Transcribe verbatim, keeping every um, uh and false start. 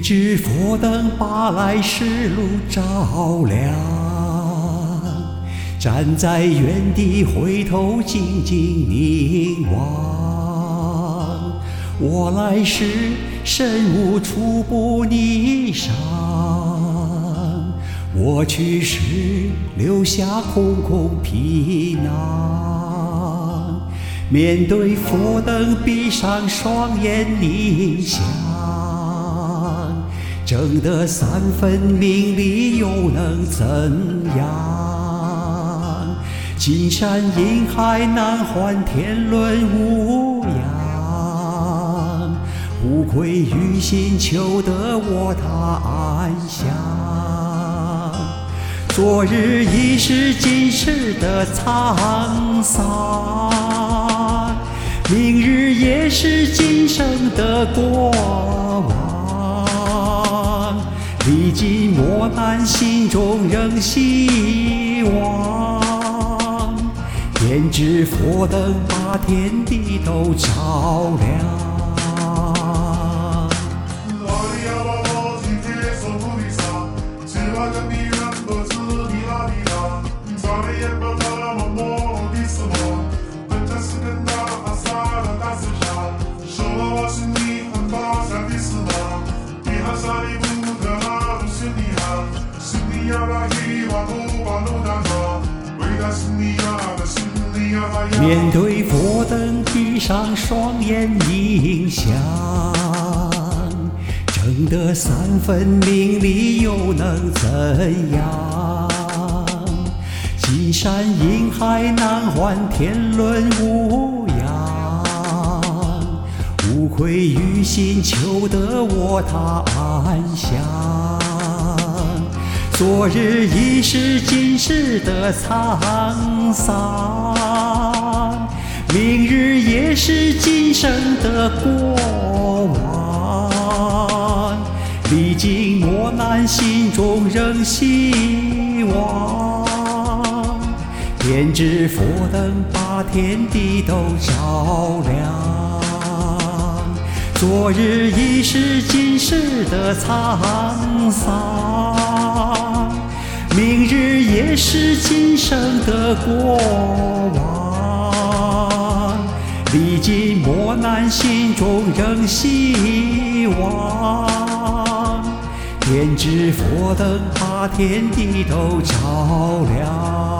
支佛灯把来时路照亮，站在原地回头静静凝望。我来时身无处不霓裳，我去时留下空空皮囊。面对佛灯闭上双眼凝想，争得三分名利又能怎样？金山银海难还天伦无恙，无愧于心求得我他安详。昨日已是今世的沧桑，明日也是今生的过往。历尽磨难，心中仍希望，点支佛灯把天地都照亮。面对佛灯闭上双眼凝想，争得三分名利又能怎样？金山银海难还天伦无恙，无愧于心求得我他安详。昨日已是今世的沧桑，明日也是今生的过往。历经磨难，心中仍希望，点支佛灯把天地都照亮。昨日已是今世的沧桑，明日也是今生的过往。历尽磨难，心中仍希望，点支佛灯把天地都照亮。